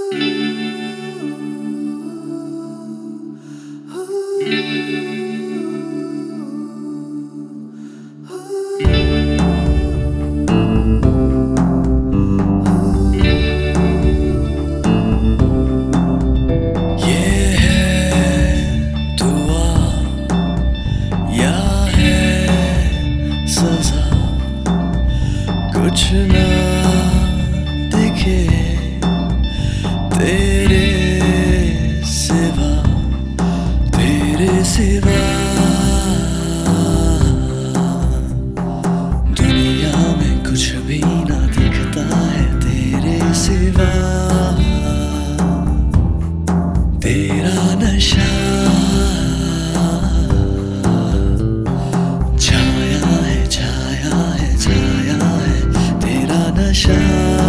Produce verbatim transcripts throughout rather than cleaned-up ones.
कुछ ना दिखे तेरे सिवा, तेरे सिवा दुनिया में कुछ भी ना दिखता है तेरे सिवा। तेरा नशा छाया है, छाया है, छाया है तेरा नशा।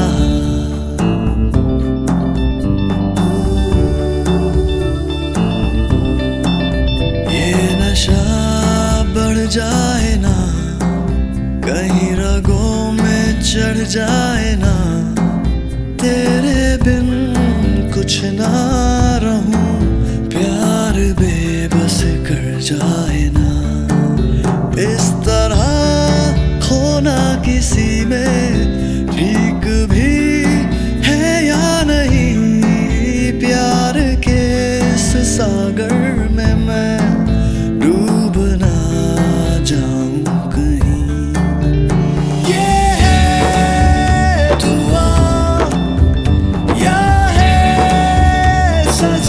ये नशा बढ़ जाए ना, कहीं रगों में चढ़ जाए ना, तेरे बिन कुछ ना रहूं, प्यार बेबस कर जाए ना। इस तरह खोना किसी में ठीक भी है या नहीं, प्यार के इस सागर में मैं डूब ना जाऊं कहीं। ये है दुआ या है सजा।